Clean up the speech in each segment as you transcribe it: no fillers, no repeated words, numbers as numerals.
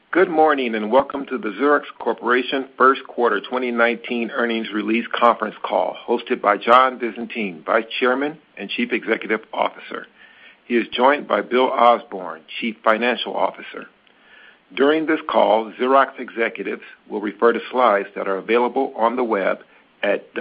Good morning and welcome to the Xerox Corporation First Quarter 2019 Earnings Release Conference Call hosted by John Visentin, Vice Chairman and Chief Executive Officer. He is joined by Bill Osborne, Chief Financial Officer. During this call, Xerox executives will refer to slides that are available on the web at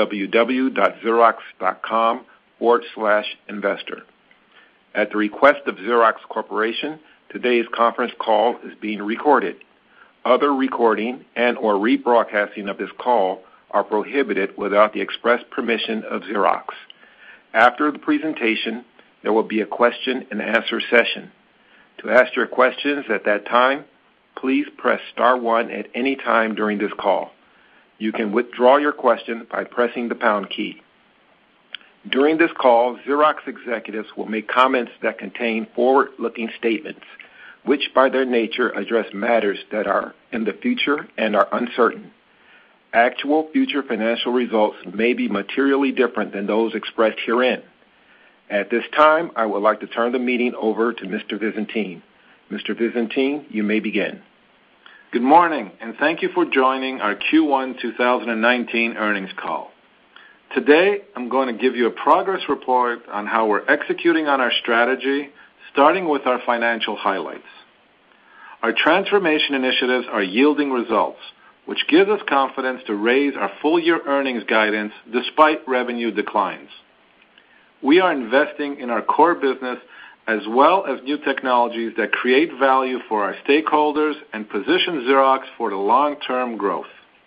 www.xerox.com/investor. At the request of Xerox Corporation, today's conference call is being recorded. Other recording and or rebroadcasting of this call are prohibited without the express permission of Xerox. After the presentation, there will be a question and answer session. To ask your questions at that time, please press star 1 at any time during this call. You can withdraw your question by pressing the pound key. During this call, Xerox executives will make comments that contain forward-looking statements, which by their nature address matters that are in the future and are uncertain. Actual future financial results may be materially different than those expressed herein. At this time, I would like to turn the meeting over to Mr. Visentin. Mr. Visentin, you may begin. Good morning, and thank you for joining our Q1 2019 earnings call. Today, I'm going to give you a progress report on how we're executing on our strategy, starting with our financial highlights. Our transformation initiatives are yielding results, which gives us confidence to raise our full-year earnings guidance despite revenue declines. We are investing in our core business as well as new technologies that create value for our stakeholders and position Xerox for the long-term growth.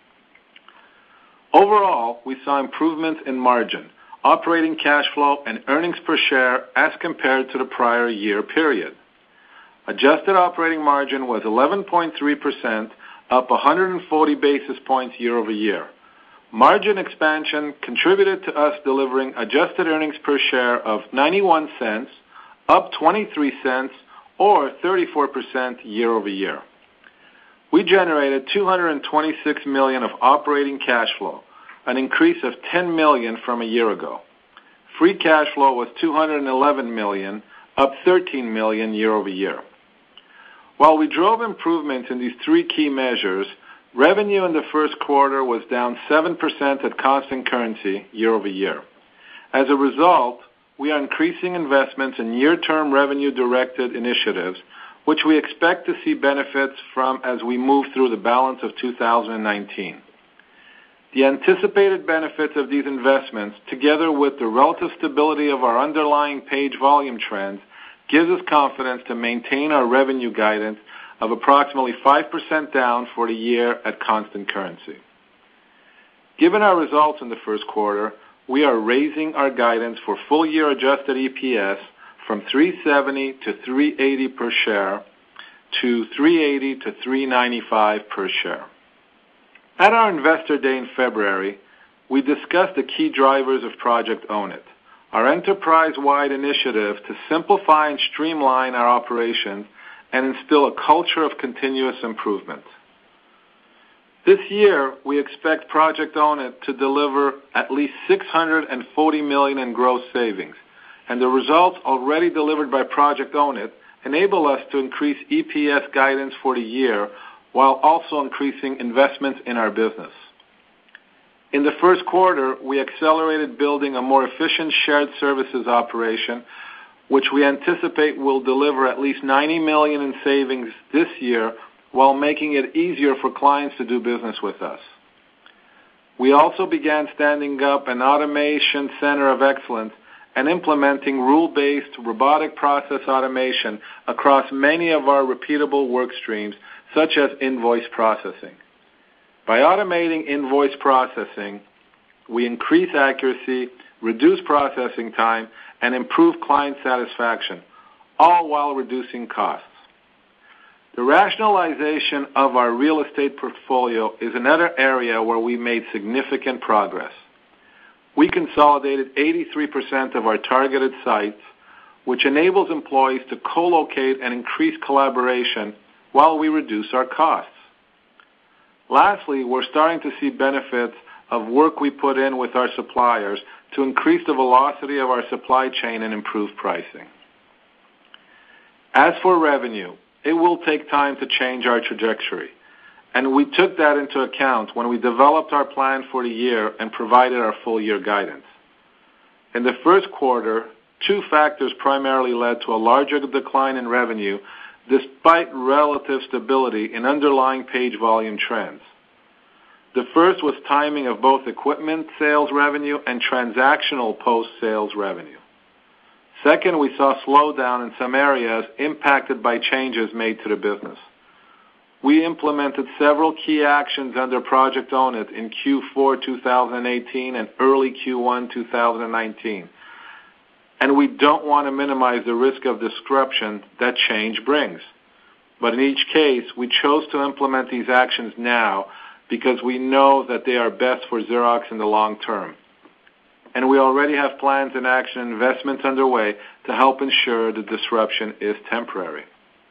Overall, we saw improvements in margin, operating cash flow, and earnings per share as compared to the prior year period. Adjusted operating margin was 11.3%, up 140 basis points year over year. Margin expansion contributed to us delivering adjusted earnings per share of 91 cents, up 23 cents, or 34% year over year. We generated $226 million of operating cash flow, an increase of $10 million from a year ago. Free cash flow was $211 million, up $13 million year over year. While we drove improvements in these three key measures, revenue in the first quarter was down 7% at constant currency year over year. As a result, we are increasing investments in near-term revenue-directed initiatives, which we expect to see benefits from as we move through the balance of 2019. The anticipated benefits of these investments, together with the relative stability of our underlying page volume trends, gives us confidence to maintain our revenue guidance of approximately 5% down for the year at constant currency. Given our results in the first quarter, we are raising our guidance for full-year adjusted EPS from $3.70 to $3.80 per share to $3.80 to $3.95 per share. At our Investor Day in February, we discussed the key drivers of Project Own It, our enterprise-wide initiative to simplify and streamline our operations and instill a culture of continuous improvement. This year, we expect Project Own It to deliver at least $640 million in gross savings, and the results already delivered by Project Own It enable us to increase EPS guidance for the year while also increasing investments in our business. In the first quarter, we accelerated building a more efficient shared services operation, which we anticipate will deliver at least $90 million in savings this year while making it easier for clients to do business with us. We also began standing up an automation center of excellence and implementing rule-based robotic process automation across many of our repeatable work streams, such as invoice processing. By automating invoice processing, we increase accuracy, reduce processing time, and improve client satisfaction, all while reducing costs. The rationalization of our real estate portfolio is another area where we made significant progress. We consolidated 83% of our targeted sites, which enables employees to co-locate and increase collaboration while we reduce our costs. Lastly, we're starting to see benefits of work we put in with our suppliers to increase the velocity of our supply chain and improve pricing. As for revenue, it will take time to change our trajectory, and we took that into account when we developed our plan for the year and provided our full-year guidance. In the first quarter, two factors primarily led to a larger decline in revenue despite relative stability in underlying page volume trends. The first was timing of both equipment sales revenue and transactional post-sales revenue. Second, we saw slowdown in some areas impacted by changes made to the business. We implemented several key actions under Project Own It in Q4 2018 and early Q1 2019. And we don't want to minimize the risk of disruption that change brings. But in each case, we chose to implement these actions now because we know that they are best for Xerox in the long term. And we already have plans in action and investments underway to help ensure the disruption is temporary.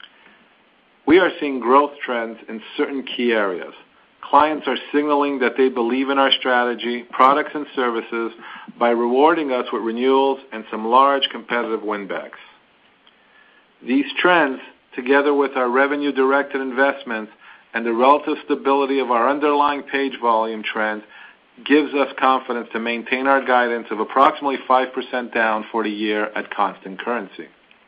We are seeing growth trends in certain key areas. Clients are signaling that they believe in our strategy, products, and services by rewarding us with renewals and some large competitive win-backs. These trends, together with our revenue-directed investments and the relative stability of our underlying page volume trends, gives us confidence to maintain our guidance of approximately 5% down for the year at constant currency.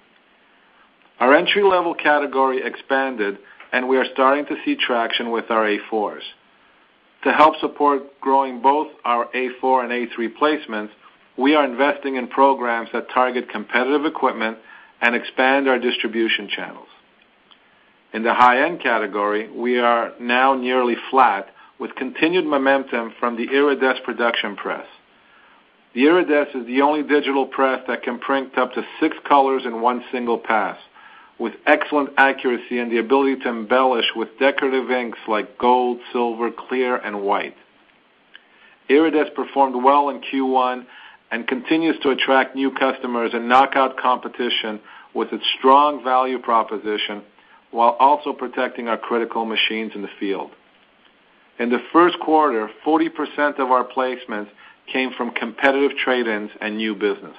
Our entry-level category expanded, and we are starting to see traction with our A4s. To help support growing both our A4 and A3 placements, we are investing in programs that target competitive equipment and expand our distribution channels. In the high-end category, we are now nearly flat with continued momentum from the Iridesse production press. The Iridesse is the only digital press that can print up to 6 colors in one single pass, with excellent accuracy and the ability to embellish with decorative inks like gold, silver, clear, and white. Iridesse performed well in Q1 and continues to attract new customers and knock out competition with its strong value proposition while also protecting our critical machines in the field. In the first quarter, 40% of our placements came from competitive trade-ins and new business.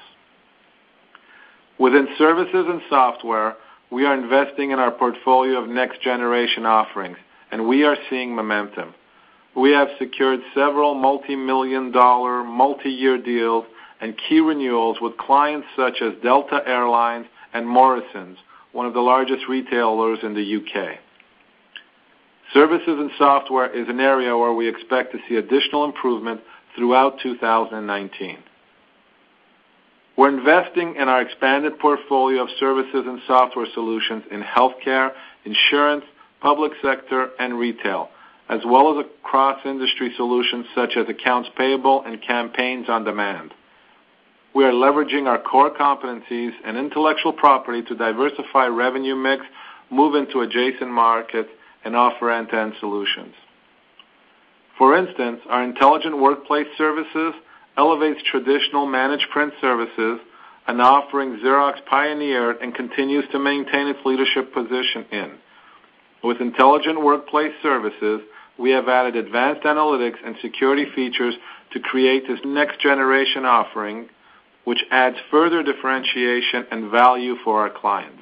Within services and software, we are investing in our portfolio of next-generation offerings, and we are seeing momentum. We have secured several multi-million-dollar, multi-year deals and key renewals with clients such as Delta Airlines and Morrisons, one of the largest retailers in the UK. Services and software is an area where we expect to see additional improvement throughout 2019. We're investing in our expanded portfolio of services and software solutions in healthcare, insurance, public sector, and retail, as well as across industry solutions such as accounts payable and campaigns on demand. We are leveraging our core competencies and intellectual property to diversify revenue mix, move into adjacent markets, and offer end-to-end solutions. For instance, our Intelligent Workplace Services elevates traditional managed print services, an offering Xerox pioneered and continues to maintain its leadership position in. With Intelligent Workplace Services, we have added advanced analytics and security features to create this next-generation offering, which adds further differentiation and value for our clients.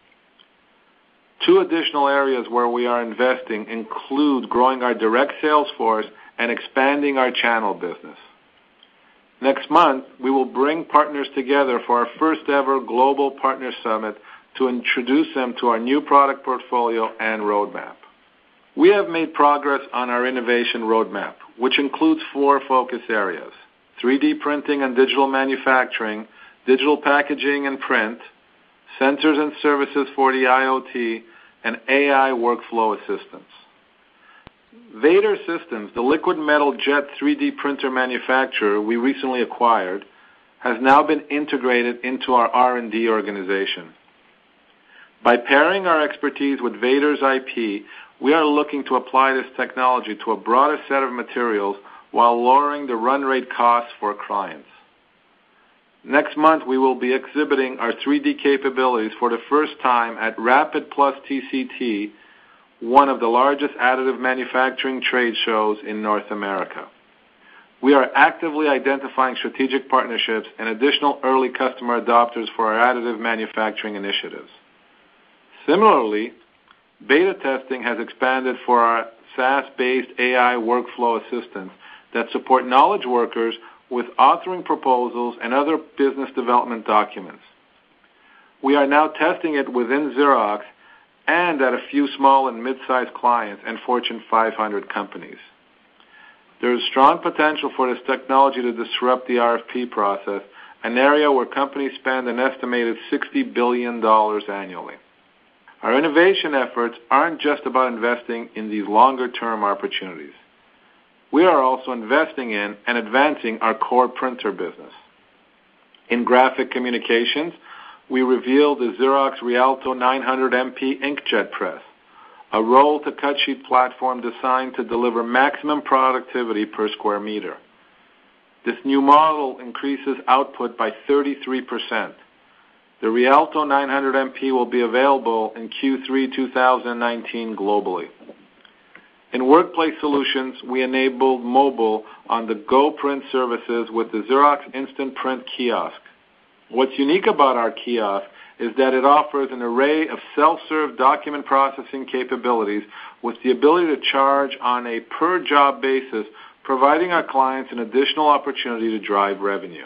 Two additional areas where we are investing include growing our direct sales force and expanding our channel business. Next month, we will bring partners together for our first-ever Global Partner Summit to introduce them to our new product portfolio and roadmap. We have made progress on our innovation roadmap, which includes 4 focus areas: 3D printing and digital manufacturing, digital packaging and print, sensors and services for the IoT, and AI workflow assistance. Vader Systems, the liquid metal jet 3D printer manufacturer we recently acquired, has now been integrated into our R&D organization. By pairing our expertise with Vader's IP, we are looking to apply this technology to a broader set of materials while lowering the run rate costs for clients. Next month, we will be exhibiting our 3D capabilities for the first time at Rapid Plus TCT, one of the largest additive manufacturing trade shows in North America. We are actively identifying strategic partnerships and additional early customer adopters for our additive manufacturing initiatives. Similarly, beta testing has expanded for our SaaS-based AI workflow assistants that support knowledge workers with authoring proposals and other business development documents. We are now testing it within Xerox and at a few small and mid-sized clients and Fortune 500 companies. There is strong potential for this technology to disrupt the RFP process, an area where companies spend an estimated $60 billion annually. Our innovation efforts aren't just about investing in these longer-term opportunities. We are also investing in and advancing our core printer business. In graphic communications, we revealed the Xerox Rialto 900 MP inkjet press, a roll-to-cut sheet platform designed to deliver maximum productivity per square meter. This new model increases output by 33%. The Rialto 900 MP will be available in Q3 2019 globally. In Workplace Solutions, we enabled mobile on the Go Print services with the Xerox Instant Print kiosk. What's unique about our kiosk is that it offers an array of self-serve document processing capabilities with the ability to charge on a per-job basis, providing our clients an additional opportunity to drive revenue.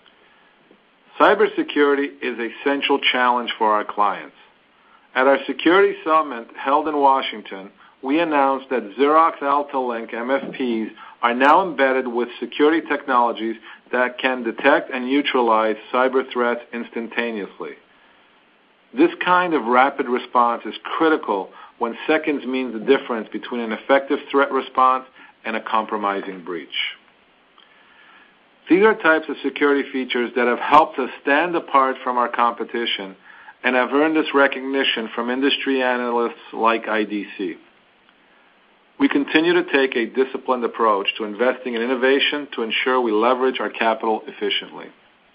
Cybersecurity is a central challenge for our clients. At our Security Summit held in Washington, we announced that Xerox AltaLink MFPs are now embedded with security technologies that can detect and neutralize cyber threats instantaneously. This kind of rapid response is critical when seconds means the difference between an effective threat response and a compromising breach. These are types of security features that have helped us stand apart from our competition and have earned us recognition from industry analysts like IDC. We continue to take a disciplined approach to investing in innovation to ensure we leverage our capital efficiently.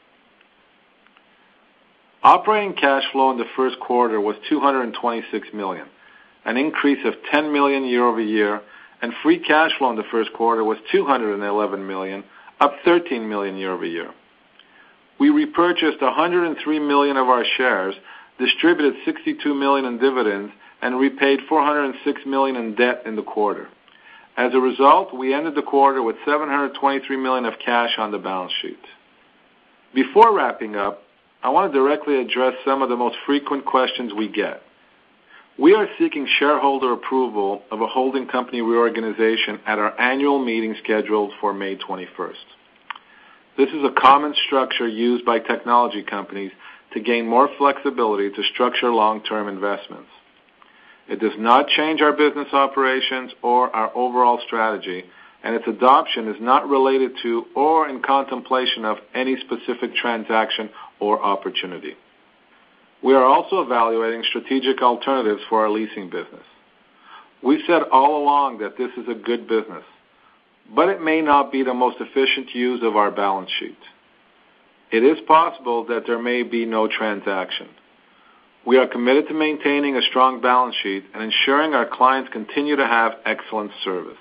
Operating cash flow in the first quarter was $226 million, an increase of $10 million year over year, and free cash flow in the first quarter was $211 million, up $13 million year over year. We repurchased $103 million of our shares, distributed $62 million in dividends, and repaid $406 million in debt in the quarter. As a result, we ended the quarter with $723 million of cash on the balance sheet. Before wrapping up, I want to directly address some of the most frequent questions we get. We are seeking shareholder approval of a holding company reorganization at our annual meeting scheduled for May 21st. This is a common structure used by technology companies to gain more flexibility to structure long-term investments. It does not change our business operations or our overall strategy, and its adoption is not related to or in contemplation of any specific transaction or opportunity. We are also evaluating strategic alternatives for our leasing business. We've said all along that this is a good business, but it may not be the most efficient use of our balance sheet. It is possible that there may be no transaction. We are committed to maintaining a strong balance sheet and ensuring our clients continue to have excellent service.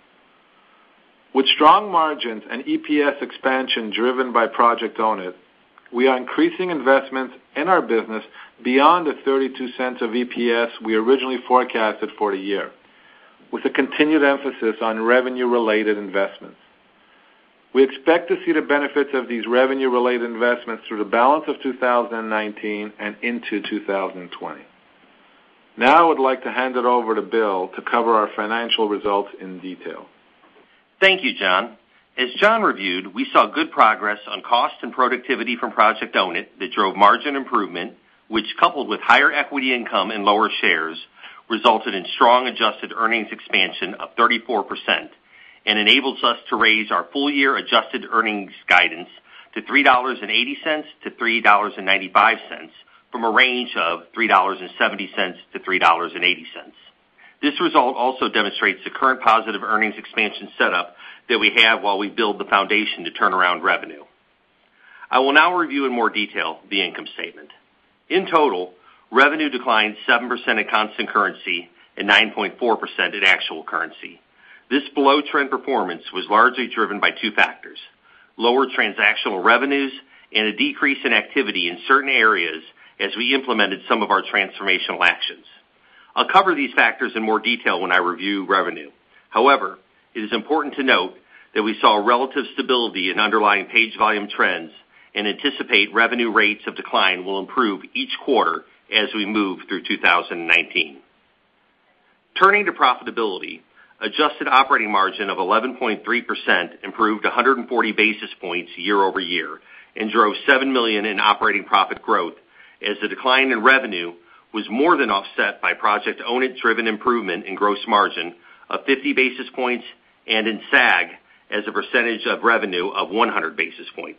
With strong margins and EPS expansion driven by Project Own It, we are increasing investments in our business beyond the 32 cents of EPS we originally forecasted for the year, with a continued emphasis on revenue-related investments. We expect to see the benefits of these revenue-related investments through the balance of 2019 and into 2020. Now I would like to hand it over to Bill to cover our financial results in detail. Thank you, John. As John reviewed, we saw good progress on cost and productivity from Project Own It that drove margin improvement, which, coupled with higher equity income and lower shares, resulted in strong adjusted earnings expansion of 34% and enables us to raise our full-year adjusted earnings guidance to $3.80 to $3.95 from a range of $3.70 to $3.80. This result also demonstrates the current positive earnings expansion setup that we have while we build the foundation to turn around revenue. I will now review in more detail the income statement. In total, revenue declined 7% at constant currency and 9.4% at actual currency. This below-trend performance was largely driven by two factors: lower transactional revenues and a decrease in activity in certain areas as we implemented some of our transformational actions. I'll cover these factors in more detail when I review revenue. However, it is important to note that we saw relative stability in underlying page volume trends and anticipate revenue rates of decline will improve each quarter as we move through 2019. Turning to profitability, adjusted operating margin of 11.3% improved 140 basis points year over year and drove $7 million in operating profit growth as the decline in revenue was more than offset by Project Own It-driven improvement in gross margin of 50 basis points and in SAG as a percentage of revenue of 100 basis points.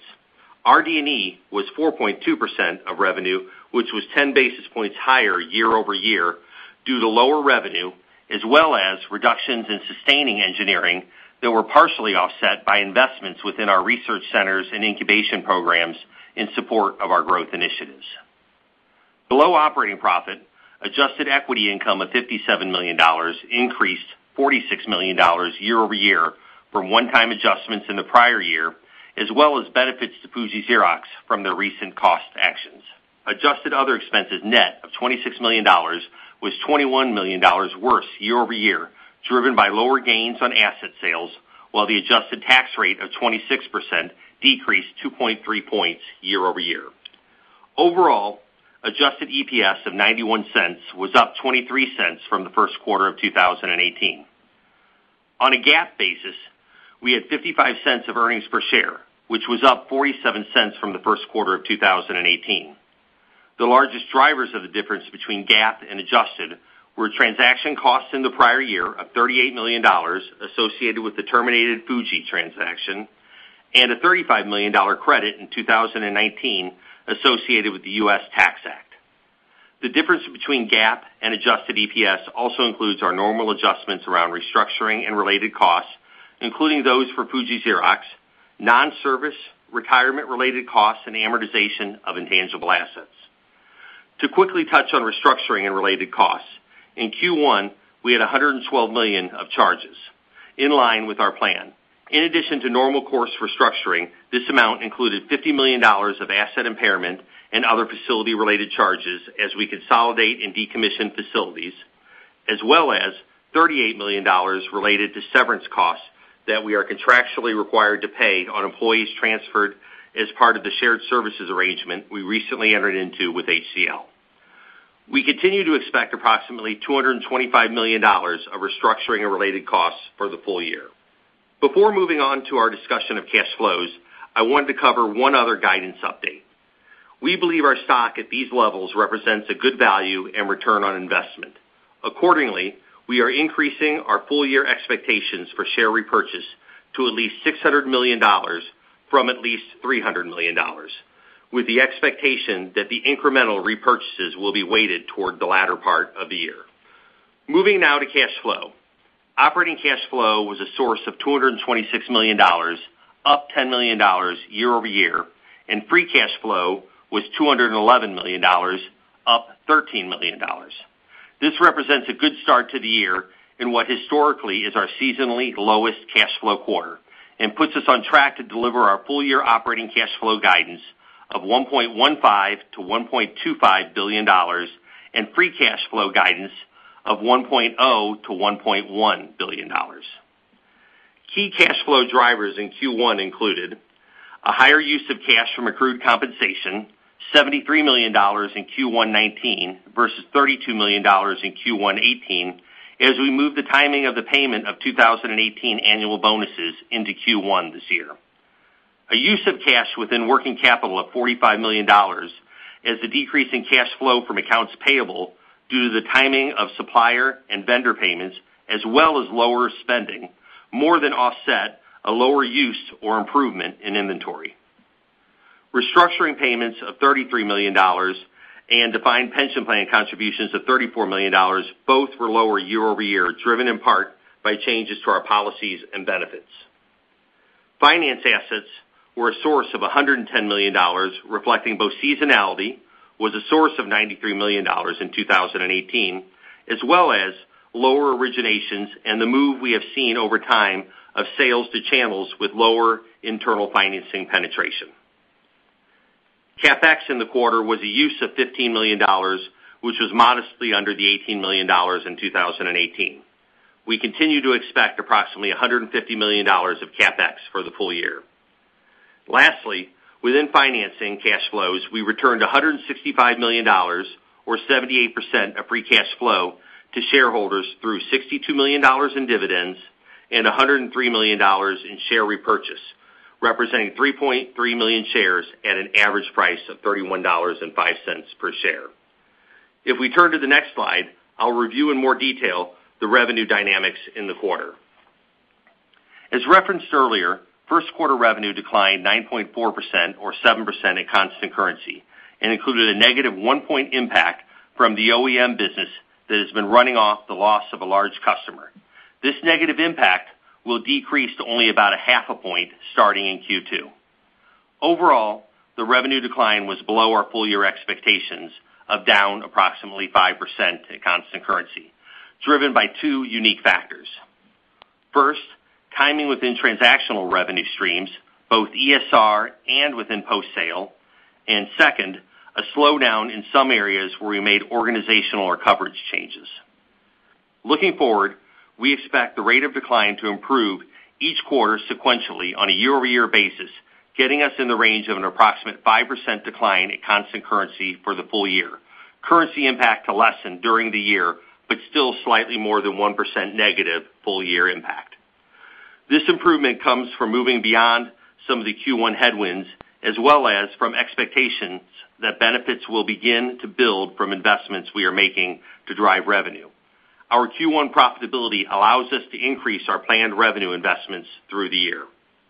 RD&E was 4.2% of revenue, which was 10 basis points higher year over year due to lower revenue, as well as reductions in sustaining engineering that were partially offset by investments within our research centers and incubation programs in support of our growth initiatives. Below operating profit, adjusted equity income of $57 million increased $46 million year over year from one-time adjustments in the prior year, as well as benefits to Fuji Xerox from their recent cost actions. Adjusted other expenses net of $26 million was $21 million worse year over year, driven by lower gains on asset sales, while the adjusted tax rate of 26% decreased 2.3 points year over year. Overall, adjusted EPS of 91 cents was up 23 cents from the first quarter of 2018. On a GAAP basis, we had 55 cents of earnings per share, which was up 47 cents from the first quarter of 2018. The largest drivers of the difference between GAAP and adjusted were transaction costs in the prior year of $38 million associated with the terminated Fuji transaction and a $35 million credit in 2019 associated with the U.S. Tax Act. The difference between GAAP and adjusted EPS also includes our normal adjustments around restructuring and related costs, including those for Fuji Xerox, non-service, retirement-related costs, and amortization of intangible assets. To quickly touch on restructuring and related costs, in Q1, we had $112 million of charges, in line with our plan. In addition to normal course restructuring, this amount included $50 million of asset impairment and other facility-related charges as we consolidate and decommission facilities, as well as $38 million related to severance costs that we are contractually required to pay on employees transferred as part of the shared services arrangement we recently entered into with HCL. We continue to expect approximately $225 million of restructuring and related costs for the full year. Before moving on to our discussion of cash flows, I wanted to cover one other guidance update. We believe our stock at these levels represents a good value and return on investment. Accordingly, we are increasing our full-year expectations for share repurchase to at least $600 million from at least $300 million, with the expectation that the incremental repurchases will be weighted toward the latter part of the year. Moving now to cash flow. Operating cash flow was a source of $226 million, up $10 million year over year, and free cash flow was $211 million, up $13 million. This represents a good start to the year in what historically is our seasonally lowest cash flow quarter and puts us on track to deliver our full-year operating cash flow guidance of $1.15 to $1.25 billion and free cash flow guidance of $1.0 to $1.1 billion. Key cash flow drivers in Q1 included a higher use of cash from accrued compensation, $73 million in Q1 19 versus $32 million in Q1 18, as we move the timing of the payment of 2018 annual bonuses into Q1 this year. A use of cash within working capital of $45 million, as the decrease in cash flow from accounts payable due to the timing of supplier and vendor payments, as well as lower spending, more than offset a lower use or improvement in inventory. Restructuring payments of $33 million and defined pension plan contributions of $34 million, both were lower year over year, driven in part by changes to our policies and benefits. Finance assets were a source of $110 million, reflecting both seasonality, was a source of $93 million in 2018, as well as lower originations and the move we have seen over time of sales to channels with lower internal financing penetration. CapEx in the quarter was a use of $15 million, which was modestly under the $18 million in 2018. We continue to expect approximately $150 million of CapEx for the full year. Lastly, within financing cash flows, we returned $165 million, or 78% of free cash flow, to shareholders through $62 million in dividends and $103 million in share repurchase, representing 3.3 million shares at an average price of $31.05 per share. If we turn to the next slide, I'll review in more detail the revenue dynamics in the quarter. As referenced earlier, first quarter revenue declined 9.4% or 7% at constant currency and included a negative 1-point impact from the OEM business that has been running off the loss of a large customer. This negative impact will decrease to only about a 0.5 point starting in Q2. Overall, the revenue decline was below our full-year expectations of down approximately 5% at constant currency, driven by two unique factors. First, timing within transactional revenue streams, both ESR and within post-sale, and second, a slowdown in some areas where we made organizational or coverage changes. Looking forward, we expect the rate of decline to improve each quarter sequentially on a year-over-year basis, getting us in the range of an approximate 5% decline at constant currency for the full year. Currency impact to lessen during the year, but still slightly more than 1% negative full-year impact. This improvement comes from moving beyond some of the Q1 headwinds, as well as from expectations that benefits will begin to build from investments we are making to drive revenue. Our Q1 profitability allows us to increase our planned revenue investments through the year.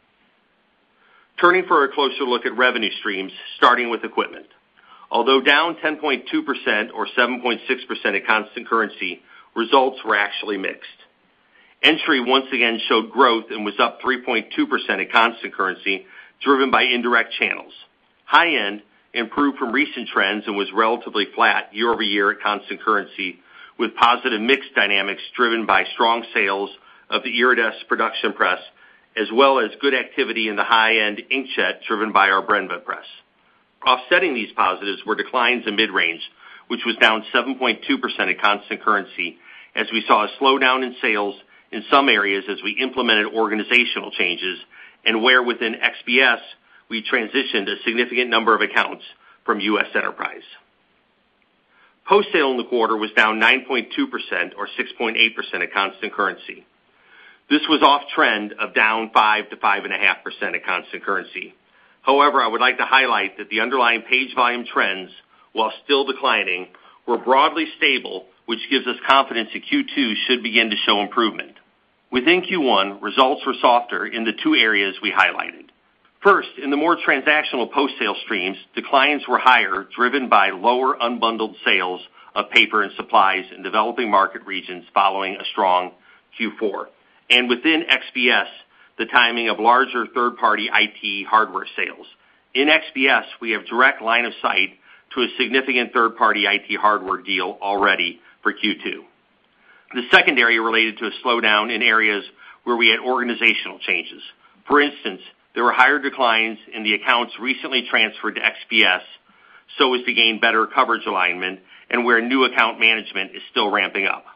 Turning for a closer look at revenue streams, starting with equipment. Although down 10.2% or 7.6% at constant currency, results were actually mixed. Entry once again showed growth and was up 3.2% at constant currency, driven by indirect channels. High-end improved from recent trends and was relatively flat year-over-year at constant currency, with positive mix dynamics driven by strong sales of the Iridesse production press, as well as good activity in the high-end inkjet driven by our Brennva press. Offsetting these positives were declines in mid-range, which was down 7.2% at constant currency, as we saw a slowdown in sales in some areas as we implemented organizational changes, and where within XBS we transitioned a significant number of accounts from U.S. Enterprise. Post-sale in the quarter was down 9.2% or 6.8% at constant currency. This was off trend of down 5 to 5.5% at constant currency. However, I would like to highlight that the underlying page volume trends, while still declining, were broadly stable, which gives us confidence that Q2 should begin to show improvement. Within Q1, results were softer in the two areas we highlighted. First, in the more transactional post-sale streams, declines were higher, driven by lower unbundled sales of paper and supplies in developing market regions following a strong Q4. And within XBS, the timing of larger third-party IT hardware sales. In XBS, we have direct line of sight to a significant third-party IT hardware deal already for Q2. The second area related to a slowdown in areas where we had organizational changes. For instance, there were higher declines in the accounts recently transferred to XBS so as to gain better coverage alignment, and where new account management is still ramping up.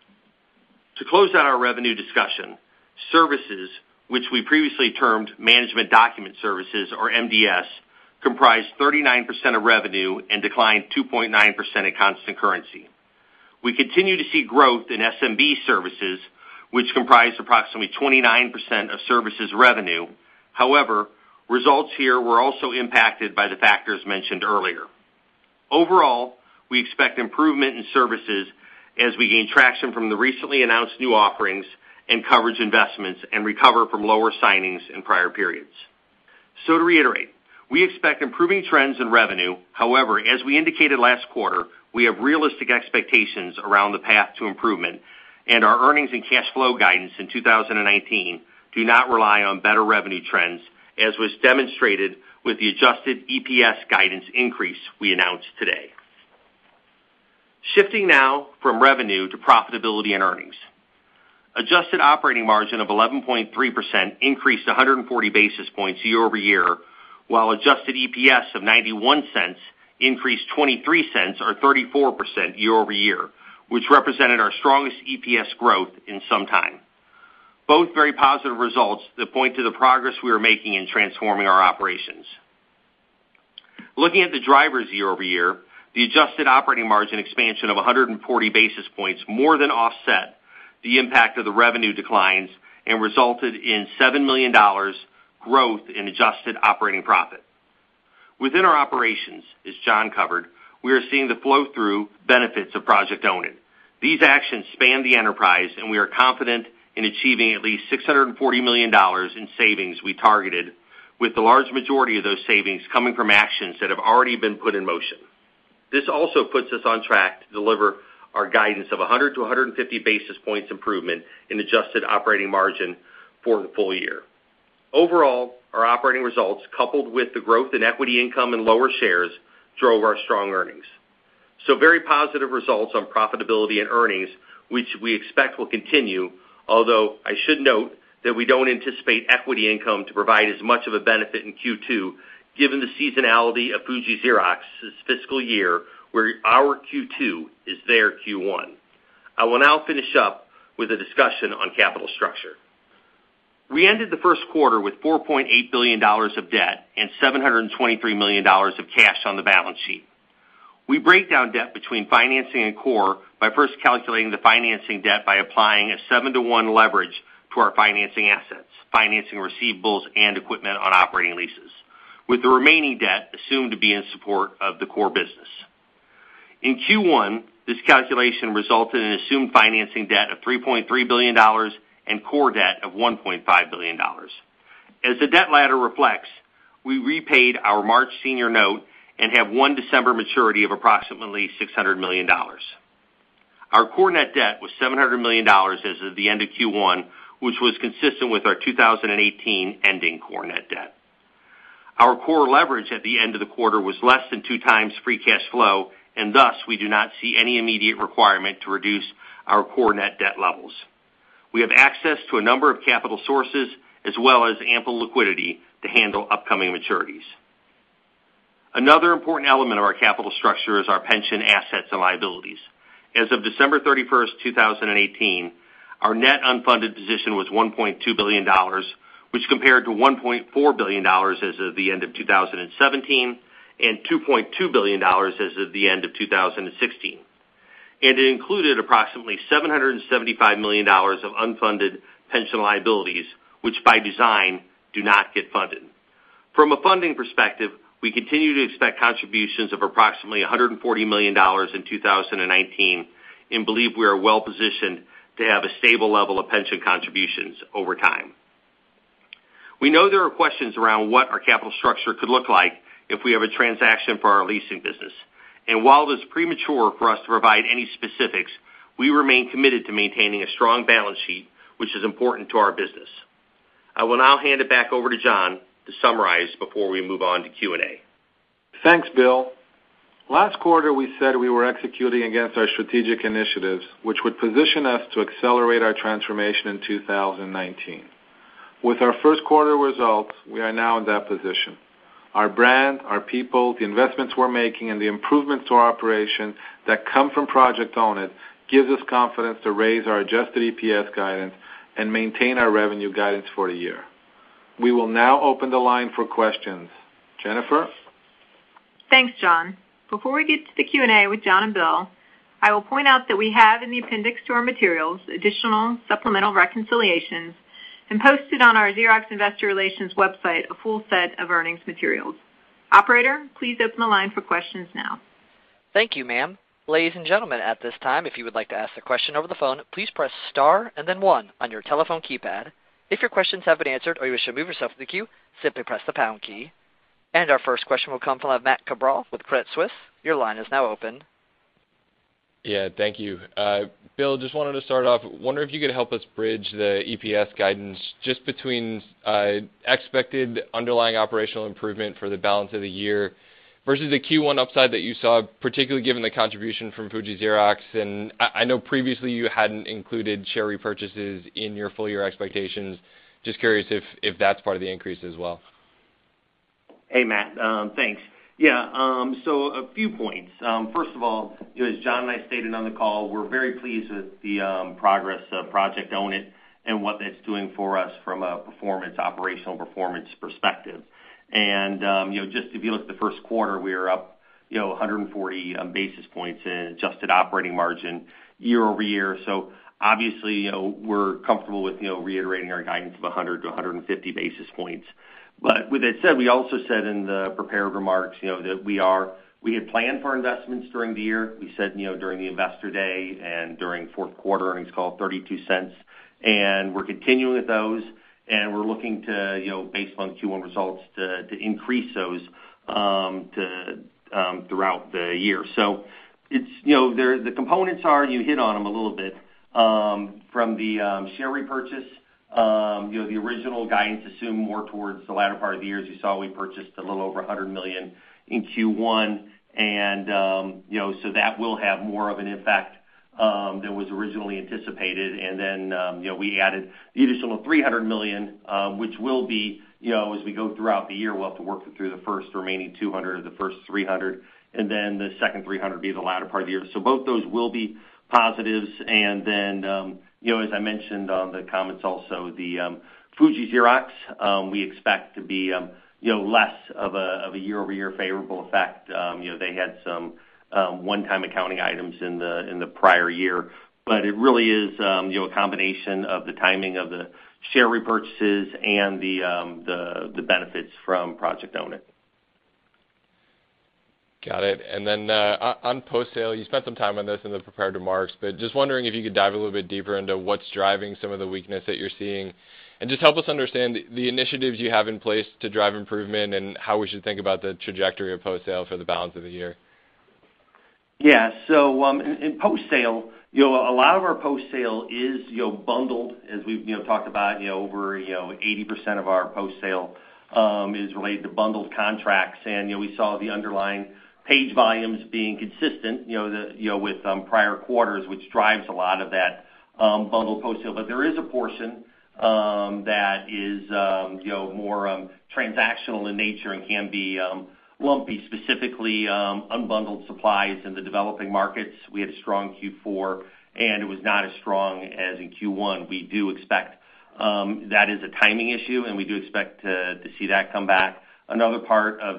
To close out our revenue discussion, services, which we previously termed Management Document Services, or MDS, comprised 39% of revenue and declined 2.9% at constant currency. We continue to see growth in SMB services, which comprise approximately 29% of services revenue. However, results here were also impacted by the factors mentioned earlier. Overall, we expect improvement in services as we gain traction from the recently announced new offerings and coverage investments and recover from lower signings in prior periods. So to reiterate, we expect improving trends in revenue. However, as we indicated last quarter, we have realistic expectations around the path to improvement, and our earnings and cash flow guidance in 2019 do not rely on better revenue trends, as was demonstrated with the adjusted EPS guidance increase we announced today. Shifting now from revenue to profitability and earnings. Adjusted operating margin of 11.3% increased 140 basis points year over year, while adjusted EPS of 91 cents increased 23 cents or 34% year over year, which represented our strongest EPS growth in some time. Both very positive results that point to the progress we are making in transforming our operations. Looking at the drivers year over year, the adjusted operating margin expansion of 140 basis points more than offset the impact of the revenue declines and resulted in $7 million growth in adjusted operating profit. Within our operations, as John covered, we are seeing the flow-through benefits of Project Own It. These actions span the enterprise, and we are confident in achieving at least $640 million in savings we targeted, with the large majority of those savings coming from actions that have already been put in motion. This also puts us on track to deliver our guidance of 100 to 150 basis points improvement in adjusted operating margin for the full year. Overall, our operating results, coupled with the growth in equity income and lower shares, drove our strong earnings. So very positive results on profitability and earnings, which we expect will continue, although I should note that we don't anticipate equity income to provide as much of a benefit in Q2, given the seasonality of Fuji Xerox's fiscal year, where our Q2 is their Q1. I will now finish up with a discussion on capital structure. We ended the first quarter with $4.8 billion of debt and $723 million of cash on the balance sheet. We break down debt between financing and core by first calculating the financing debt by applying a 7-to-1 leverage to our financing assets, financing receivables, and equipment on operating leases, with the remaining debt assumed to be in support of the core business. In Q1, this calculation resulted in assumed financing debt of $3.3 billion and core debt of $1.5 billion. As the debt ladder reflects, we repaid our March senior note and have one December maturity of approximately $600 million. Our core net debt was $700 million as of the end of Q1, which was consistent with our 2018 ending core net debt. Our core leverage at the end of the quarter was less than 2 times free cash flow, and thus we do not see any immediate requirement to reduce our core net debt levels. We have access to a number of capital sources as well as ample liquidity to handle upcoming maturities. Another important element of our capital structure is our pension assets and liabilities. As of December 31st, 2018, our net unfunded position was $1.2 billion, which compared to $1.4 billion as of the end of 2017 and $2.2 billion as of the end of 2016. And it included approximately $775 million of unfunded pension liabilities, which by design do not get funded. From a funding perspective, we continue to expect contributions of approximately $140 million in 2019 and believe we are well positioned to have a stable level of pension contributions over time. We know there are questions around what our capital structure could look like if we have a transaction for our leasing business. And while it is premature for us to provide any specifics, we remain committed to maintaining a strong balance sheet, which is important to our business. I will now hand it back over to John to summarize before we move on to Q&A. Thanks, Bill. Last quarter, we said we were executing against our strategic initiatives, which would position us to accelerate our transformation in 2019. With our first quarter results, we are now in that position. Our brand, our people, the investments we're making, and the improvements to our operation that come from Project Own It gives us confidence to raise our adjusted EPS guidance and maintain our revenue guidance for the year. We will now open the line for questions. Jennifer? Thanks, John. Before we get to the Q&A with John and Bill, I will point out that we have in the appendix to our materials additional supplemental reconciliations and posted on our Xerox Investor Relations website a full set of earnings materials. Operator, please open the line for questions now. Thank you, ma'am. Ladies and gentlemen, at this time, if you would like to ask a question over the phone, please press star and then 1 on your telephone keypad. If your questions have been answered or you wish to move yourself to the queue, simply press the pound key. And our first question will come from Matt Cabral with Credit Suisse. Your line is now open. Yeah, thank you. Bill, just wanted to start off, wonder if you could help us bridge the EPS guidance just between expected underlying operational improvement for the balance of the year versus the Q1 upside that you saw, particularly given the contribution from Fuji Xerox. And I know previously you hadn't included share repurchases in your full year expectations. Just curious if that's part of the increase as well. Hey, Matt, thanks. So a few points. First of all, as John and I stated on the call, we're very pleased with the progress of Project Own It and what that's doing for us from a operational performance perspective. And, just if you look at the first quarter, we were up, 140 basis points in adjusted operating margin year over year. So obviously, we're comfortable with, reiterating our guidance of 100 to 150 basis points. But with that said, we also said in the prepared remarks, that we had planned for investments during the year. We said, during the Investor Day and during fourth quarter earnings call, 32 cents. And we're continuing with those, and we're looking to, based on Q1 results, to increase those throughout the year. So it's, the components are, you hit on them a little bit, from the share repurchase. The original guidance assumed more towards the latter part of the year. As you saw, we purchased a little over $100 million in Q1, and so that will have more of an impact than was originally anticipated. And then we added the additional $300 million, which will be, as we go throughout the year, we'll have to work through the first remaining $200 of the first $300, and then the second $300 be the latter part of the year. So both those will be positives. And then as I mentioned on the comments also, the Fuji Xerox, we expect to be, less of a year-over-year favorable effect. They had some one-time accounting items in the prior year, but it really is, a combination of the timing of the share repurchases and the benefits from Project Own It. Got it. And then on post-sale, you spent some time on this in the prepared remarks, but just wondering if you could dive a little bit deeper into what's driving some of the weakness that you're seeing, and just help us understand the initiatives you have in place to drive improvement and how we should think about the trajectory of post-sale for the balance of the year. Yeah, so in post-sale, a lot of our post-sale is, bundled, as we've, talked about, over, 80% of our post-sale is related to bundled contracts. And, we saw the underlying page volumes being consistent, with prior quarters, which drives a lot of that bundled post-sale. But there is a portion that is, more transactional in nature and can be lumpy, specifically unbundled supplies in the developing markets. We had a strong Q4, and it was not as strong as in Q1. We do expect that is a timing issue, and we do expect to see that come back. Another part of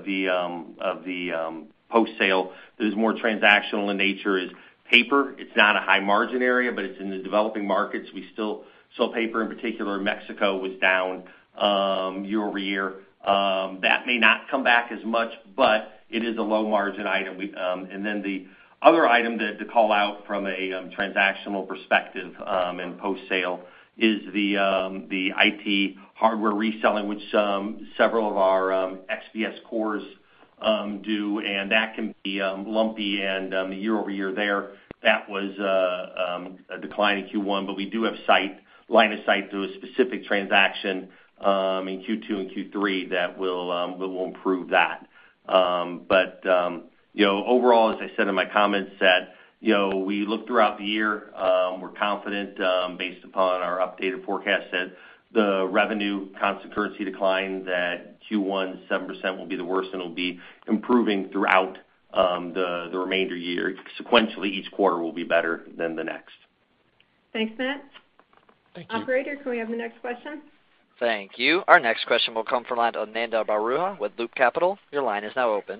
the post-sale that is more transactional in nature is paper. It's not a high-margin area, but it's in the developing markets. We still sell paper. In particular, Mexico was down year over year. That may not come back as much, but it is a low-margin item. And then the other item to call out from a transactional perspective in post-sale is the IT hardware reselling, which several of our XPS cores do, and that can be lumpy. And the year over year there, that was a decline in Q1, but we do have line of sight to a specific transaction in Q2 and Q3 that will improve that. But overall, as I said in my comments, that we look throughout the year, we're confident based upon our updated forecast that the revenue constant currency decline, that Q1 7% will be the worst, and it'll be improving throughout the remainder year. Sequentially, each quarter will be better than the next. Thanks, Matt. Thank you. Operator, can we have the next question? Thank you. Our next question will come from Ananda Baruah with Loop Capital. Your line is now open.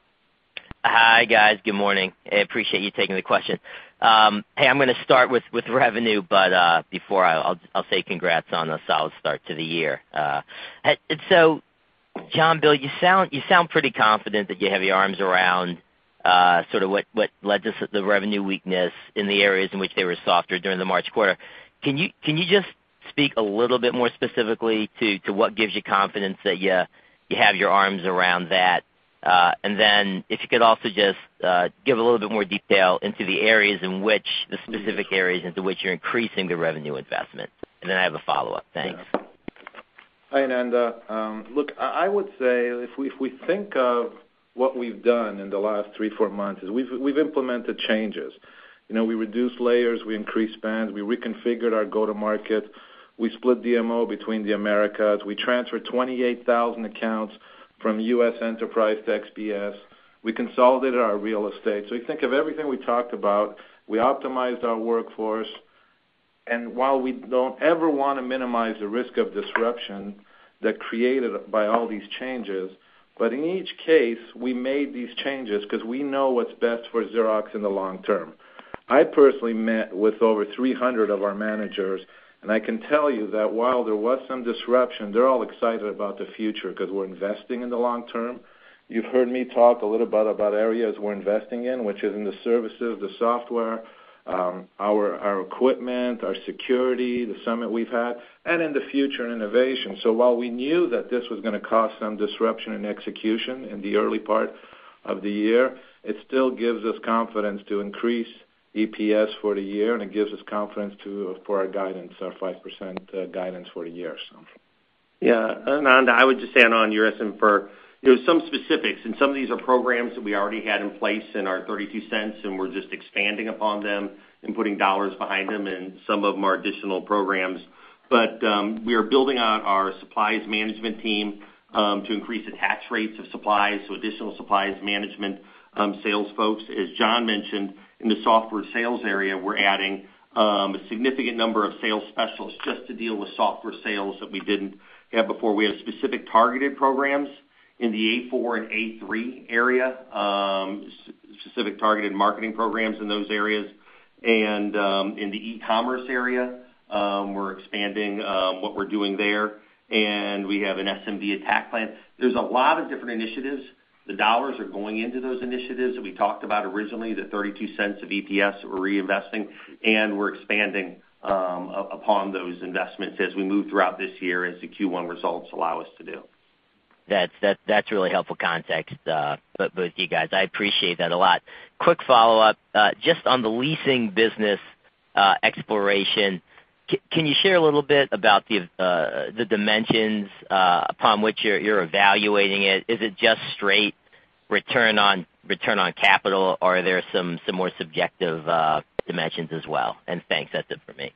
Hi, guys. Good morning. I appreciate you taking the question. Hey, I'm going to start with revenue, but before I'll say congrats on a solid start to the year. So, John, Bill, you sound pretty confident that you have your arms around sort of what led to the revenue weakness in the areas in which they were softer during the March quarter. Can you just speak a little bit more specifically to what gives you confidence that you have your arms around that? And then if you could also just give a little bit more detail into the areas in which, the specific areas into which you're increasing the revenue investment. And then I have a follow-up. Thanks. Hi, Ananda. Look, I would say if we think of what we've done in the last 3-4 months, is we've implemented changes. We reduced layers, we increased spans, we reconfigured our go-to-market, we split DMO between the Americas, we transferred 28,000 accounts from U.S. Enterprise to XPS. We consolidated our real estate. So you think of everything we talked about. We optimized our workforce. And while we don't ever want to minimize the risk of disruption that created by all these changes, but in each case, we made these changes because we know what's best for Xerox in the long term. I personally met with over 300 of our managers, and I can tell you that while there was some disruption, they're all excited about the future because we're investing in the long term. You've heard me talk a little bit about areas we're investing in, which is in the services, the software, our equipment, our security, the summit we've had, and in the future innovation. So while we knew that this was going to cause some disruption in execution in the early part of the year, it still gives us confidence to increase EPS for the year, and it gives us confidence for our guidance, our 5% guidance for the year. So. Yeah, Ananda, I would just add on, you're asking for some specifics, and some of these are programs that we already had in place in our 32 cents, and we're just expanding upon them and putting dollars behind them, and some of them are additional programs. But we are building out our supplies management team to increase attach rates of supplies, so additional supplies management sales folks. As John mentioned, in the software sales area, we're adding a significant number of sales specialists just to deal with software sales that we didn't have before. We have specific targeted programs in the A4 and A3 area, specific targeted marketing programs in those areas. And in the e-commerce area, we're expanding what we're doing there. And we have an SMB attack plan. There's a lot of different initiatives. The dollars are going into those initiatives that we talked about originally, the 32 cents of EPS that we're reinvesting, and we're expanding upon those investments as we move throughout this year as the Q1 results allow us to do. That's really helpful context, both you guys. I appreciate that a lot. Quick follow-up, just on the leasing business exploration. Can you share a little bit about the dimensions upon which you're evaluating it? Is it just straight return on capital, or are there some more subjective dimensions as well? And thanks, that's it for me.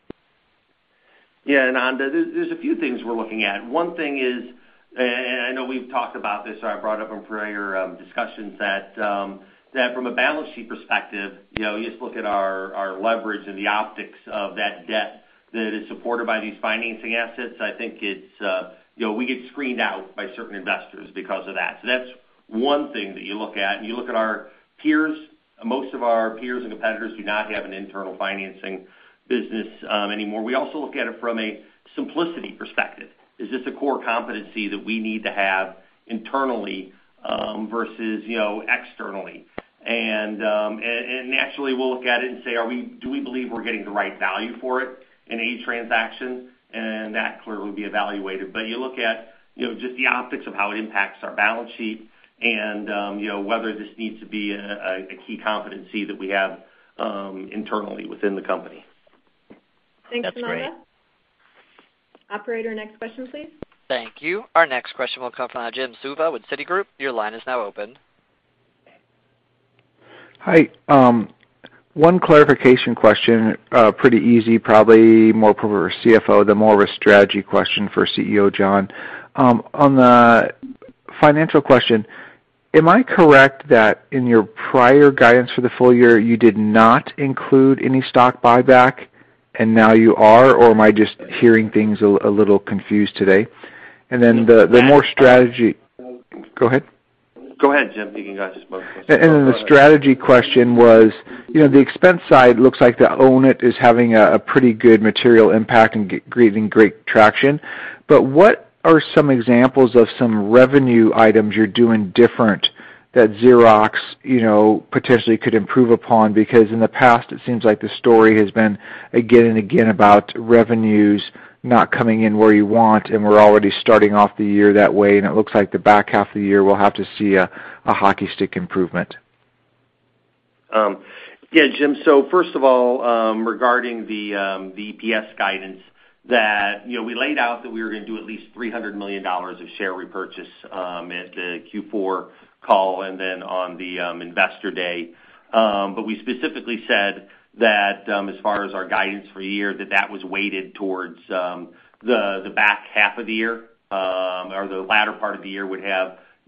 Yeah, Ananda, there's a few things we're looking at. One thing is, and I know we've talked about this, or I brought up in prior discussions, that from a balance sheet perspective, you just look at our leverage and the optics of that debt that is supported by these financing assets. I think it's, we get screened out by certain investors because of that. So that's one thing that you look at. And you look at our peers, most of our peers and competitors do not have an internal financing business anymore. We also look at it from a simplicity perspective. Is this a core competency that we need to have internally versus externally? And naturally, we'll look at it and say, do we believe we're getting the right value for it in a transaction? And that clearly will be evaluated. But you look at just the optics of how it impacts our balance sheet, and whether this needs to be a key competency that we have internally within the company. Thanks, That's Ananda. great. Operator, next question, please. Thank you. Our next question will come from Jim Suva with Citigroup. Your line is now open. Hi. One clarification question, pretty easy, probably more for CFO than more of a strategy question for CEO John. On the financial question, am I correct that in your prior guidance for the full year, you did not include any stock buyback, and now you are, or am I just hearing things a little confused today? And then the more strategy, go ahead. Go ahead, Jim. You can go just both. And then the strategy question was, the expense side looks like the Own It is having a pretty good material impact and getting great traction. But what are some examples of some revenue items you're doing different that Xerox, potentially could improve upon? Because in the past, it seems like the story has been again and again about revenues not coming in where you want, and we're already starting off the year that way, and it looks like the back half of the year we'll have to see a hockey stick improvement. Yeah, Jim. So first of all, regarding the EPS guidance, that we laid out that we were going to do at least $300 million of share repurchase at the Q4 call and then on the Investor Day. But we specifically said that as far as our guidance for the year, that was weighted towards the back half of the year, or the latter part of the year would have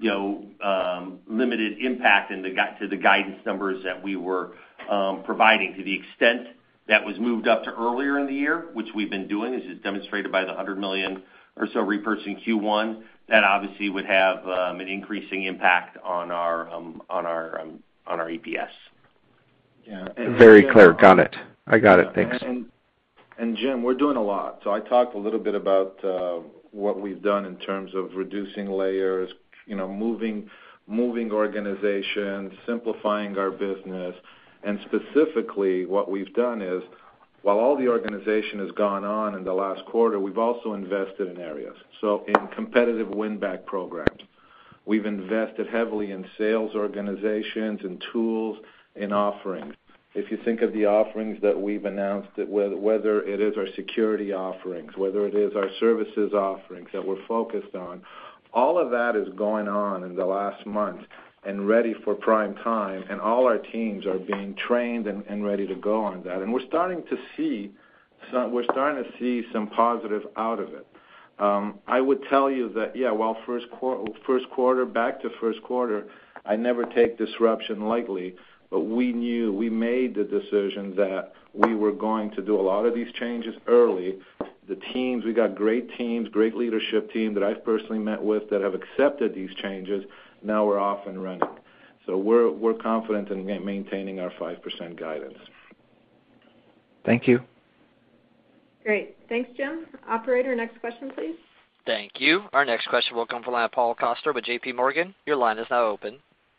limited impact to the guidance numbers that we were providing. To the extent that was moved up to earlier in the year, which we've been doing, as is demonstrated by the $100 million or so repurchase in Q1, that obviously would have an increasing impact on our EPS. Yeah, Very clear. Got it. I got it. Thanks. And Jim, we're doing a lot. So I talked a little bit about what we've done in terms of reducing layers, moving organizations, simplifying our business, and specifically what we've done is, while all the organization has gone on in the last quarter, we've also invested in areas. So in competitive win-back programs, we've invested heavily in sales organizations and tools and offerings. If you think of the offerings that we've announced, whether it is our security offerings, whether it is our services offerings that we're focused on, all of that is going on in the last month and ready for prime time, and all our teams are being trained and ready to go on that. And we're starting to see some positive out of it. I would tell you that, while first quarter, back to first quarter, I never take disruption lightly, but we made the decision that we were going to do a lot of these changes early. The teams, we got great teams, great leadership team that I've personally met with that have accepted these changes. Now we're off and running. So we're confident in maintaining our 5% guidance. Thank you. Great. Thanks, Jim. Operator, next question, please. Thank you. Our next question will come from Paul Coster with J.P. Morgan. Your line is now open.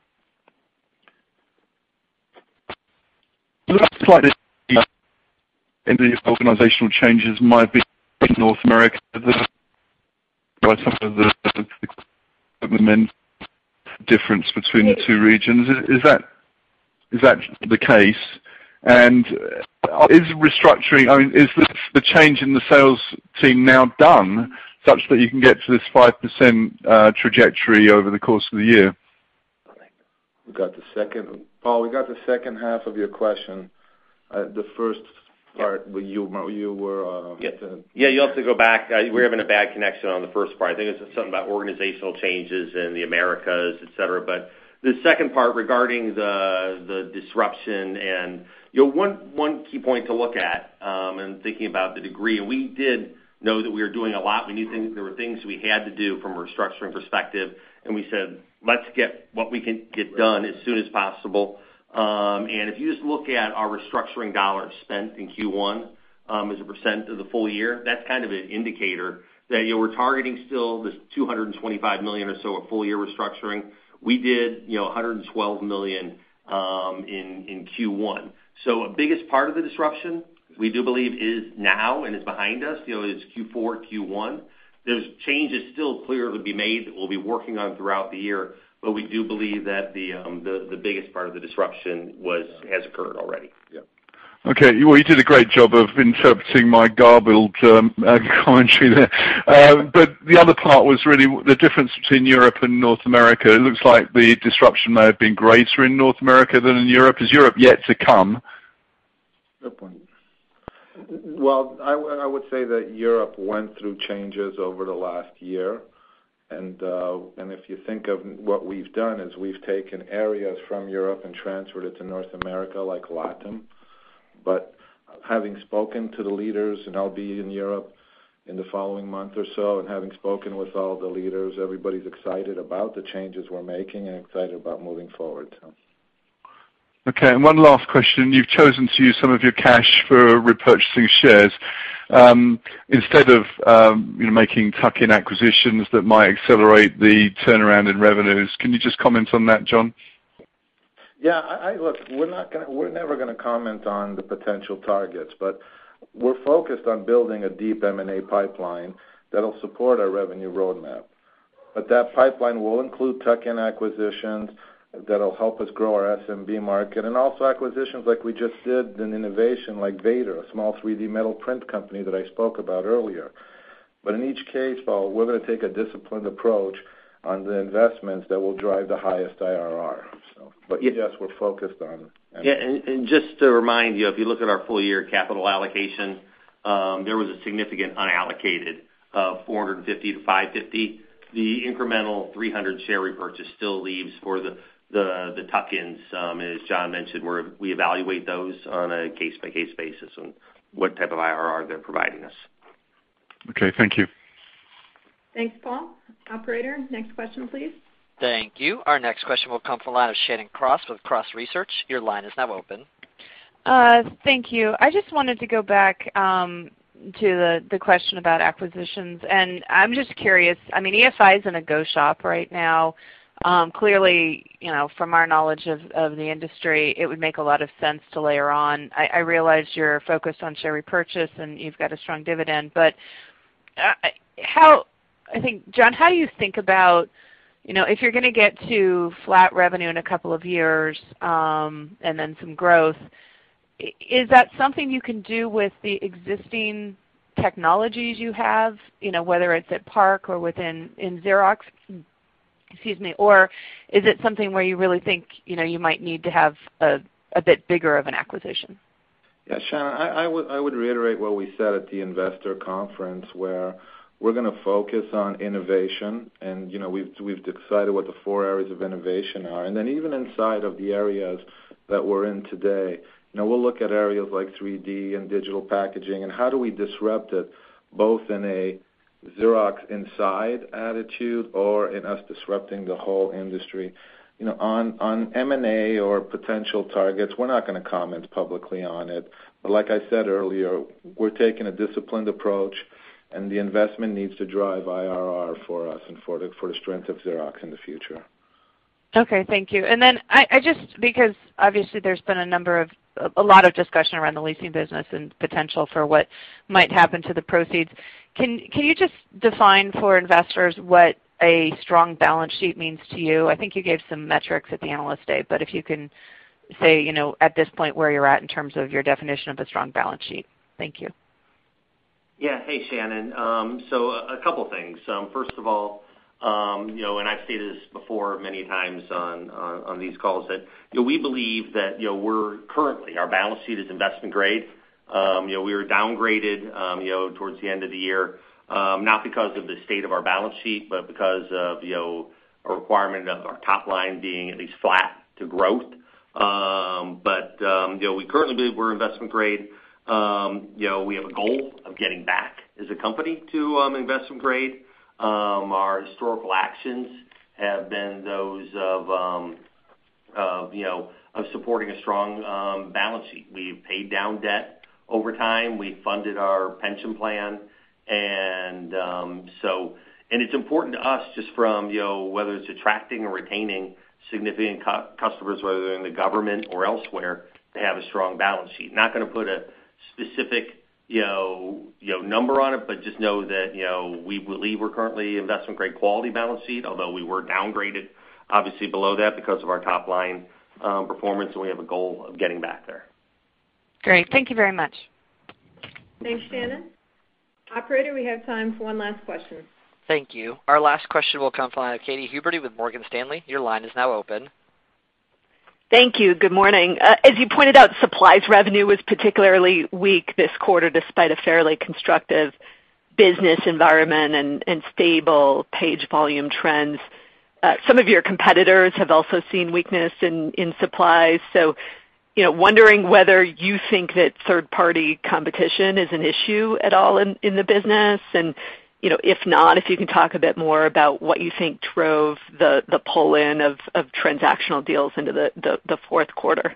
Looks like in the organizational changes might be in North America, some of the equipment difference between the two regions. Is that the case? And is restructuring, is the change in the sales team now done such that you can get to this 5% trajectory over the course of the year? Paul, we got the second half of your question. The first part, you were... you'll have to go back. We're having a bad connection on the first part. I think it's something about organizational changes in the Americas, et cetera. But the second part regarding the disruption and one key point to look at and thinking about the degree, and we did know that we were doing a lot. We knew there were things we had to do from a restructuring perspective, and we said, let's get what we can get done as soon as possible. And if you just look at our restructuring dollars spent in Q1 as a percent of the full year, that's kind of an indicator that we're targeting still this $225 million or so of full year restructuring. We did $112 million in Q1. So a biggest part of the disruption we do believe is now and is behind us. It's Q4, Q1. There's changes still clearly to be made that we'll be working on throughout the year, but we do believe that the biggest part of the disruption has occurred already. Yeah. Okay, well, you did a great job of interpreting my garbled commentary there. But the other part was really the difference between Europe and North America. It looks like the disruption may have been greater in North America than in Europe. Is Europe yet to come? Good point. Well, I would say that Europe went through changes over the last year. And if you think of what we've done is we've taken areas from Europe and transferred it to North America like LATAM. But having spoken to the leaders, and I'll be in Europe in the following month or so, and having spoken with all the leaders, everybody's excited about the changes we're making and excited about moving forward. So. Okay, and one last question. You've chosen to use some of your cash for repurchasing shares. Instead of making tuck-in acquisitions that might accelerate the turnaround in revenues. Can you just comment on that, John? Yeah, look, we're never going to comment on the potential targets, but we're focused on building a deep M&A pipeline that'll support our revenue roadmap. But that pipeline will include tuck-in acquisitions that'll help us grow our SMB market, and also acquisitions like we just did in innovation like Vader, a small 3D metal print company that I spoke about earlier. But in each case, Paul, we're going to take a disciplined approach on the investments that will drive the highest IRR. So, but yes, we're focused on. Yeah, and just to remind you, if you look at our full year capital allocation, there was a significant unallocated $450 to $550 the incremental 300 share repurchase still leaves for the tuck-ins. As John mentioned, we evaluate those on a case-by-case basis on what type of IRR they're providing us. Okay, thank you. Thanks, Paul. Operator, next question, please. Thank you. Our next question will come from the line of Shannon Cross with Cross Research. Your line is now open. Thank you. I just wanted to go back to the question about acquisitions, and I'm just curious. I mean, EFI is in a go shop right now. Clearly, from our knowledge of the industry, it would make a lot of sense to layer on. I realize you're focused on share repurchase and you've got a strong dividend, but John, how do you think about, if you're going to get to flat revenue in a couple of years and then some growth, is that something you can do with the existing technologies you have, whether it's at PARC or in Xerox? Excuse me, or is it something where you really think you might need to have a bit bigger of an acquisition? Yeah, Shannon, I would reiterate what we said at the investor conference, where we're going to focus on innovation, and we've decided what the 4 areas of innovation are, and then even inside of the areas that we're in today, we'll look at areas like 3D and digital packaging, and how do we disrupt it, both in a Xerox inside attitude or in us disrupting the whole industry. On M&A or potential targets, we're not going to comment publicly on it. But like I said earlier, we're taking a disciplined approach, and the investment needs to drive IRR for us and for the strength of Xerox in the future. Okay, thank you. And then I just, because obviously there's been a lot of discussion around the leasing business and potential for what might happen to the proceeds. Can you just define for investors what a strong balance sheet means to you? I think you gave some metrics at the Analyst Day, but if you can say, at this point where you're at in terms of your definition of a strong balance sheet. Thank you. Yeah. Hey, Shannon. So a couple things. First of all, and I've stated this before many times on these calls, that we believe that we're currently, our balance sheet is investment grade. We were downgraded towards the end of the year, not because of the state of our balance sheet, but because of a requirement of our top line being at least flat to growth. But we currently believe we're investment grade. We have a goal of getting back as a company to investment grade. Our historical actions have been those of supporting a strong balance sheet. We've paid down debt over time. We funded our pension plan, and it's important to us just from whether it's attracting or retaining significant customers, whether they're in the government or elsewhere, to have a strong balance sheet. Not going to put a specific number on it, but just know that we believe we're currently investment grade quality balance sheet, although we were downgraded obviously below that because of our top line performance, and we have a goal of getting back there. Great. Thank you very much. Thanks, Shannon. Operator, we have time for one last question. Thank you. Our last question will come from Katy Huberty with Morgan Stanley. Your line is now open. Thank you. Good morning. As you pointed out, supplies revenue was particularly weak this quarter despite a fairly constructive business environment and stable page volume trends. Some of your competitors have also seen weakness in supplies. So, wondering whether you think that third-party competition is an issue at all in the business, and if not, if you can talk a bit more about what you think drove the pull-in of transactional deals into the fourth quarter.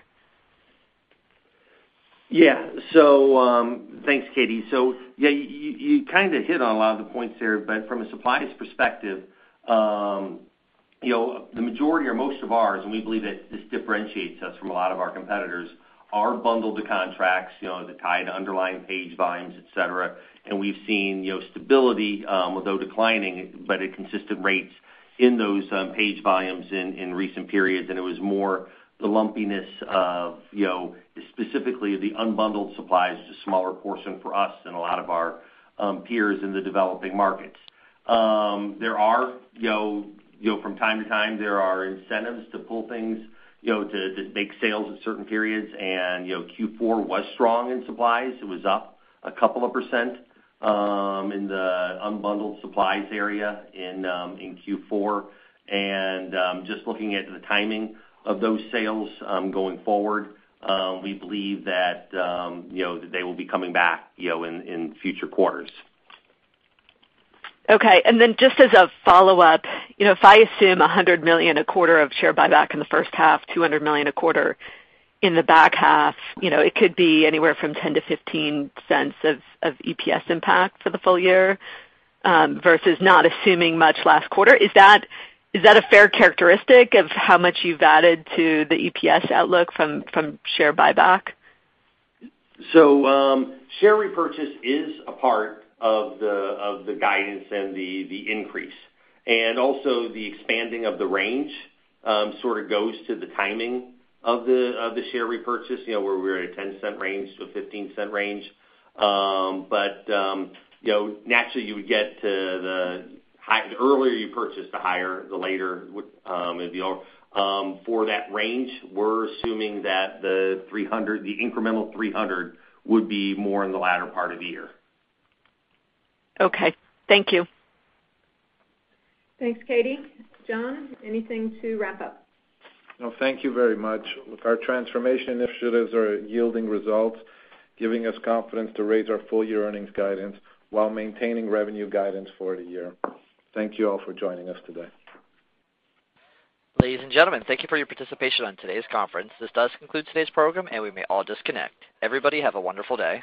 Yeah. So thanks, Katie. So yeah, you kind of hit on a lot of the points there, but from a supplies perspective, the majority or most of ours, and we believe that this differentiates us from a lot of our competitors, are bundled to contracts, that tie to underlying page volumes, et cetera. And we've seen, stability, although declining, but at consistent rates in those page volumes in recent periods. And it was more the lumpiness of, specifically the unbundled supplies, which is a smaller portion for us than a lot of our peers in the developing markets. There are, from time to time, there are incentives to pull things, to make sales at certain periods. And, Q4 was strong in supplies. It was up a couple of % in the unbundled supplies area in Q4. And just looking at the timing of those sales going forward, we believe that that they will be coming back in future quarters. Okay, and then just as a follow-up, if I assume $100 million a quarter of share buyback in the first half, $200 million a quarter in the back half, it could be anywhere from 10 to 15 cents of EPS impact for the full year, versus not assuming much last quarter. Is that a fair characteristic of how much you've added to the EPS outlook from share buyback? So share repurchase is a part of the guidance and the increase, and also the expanding of the range sort of goes to the timing of the share repurchase. Where we're at a 10-cent range to a 15-cent range, but naturally you would get to the earlier you purchase, the higher, the later it'd be for that range. We're assuming that the incremental 300 would be more in the latter part of the year. Okay. Thank you. Thanks, Katie. John, anything to wrap up? No, thank you very much. Look, our transformation initiatives are yielding results, giving us confidence to raise our full-year earnings guidance while maintaining revenue guidance for the year. Thank you all for joining us today. Ladies and gentlemen, thank you for your participation on today's conference. This does conclude today's program, and we may all disconnect. Everybody have a wonderful day.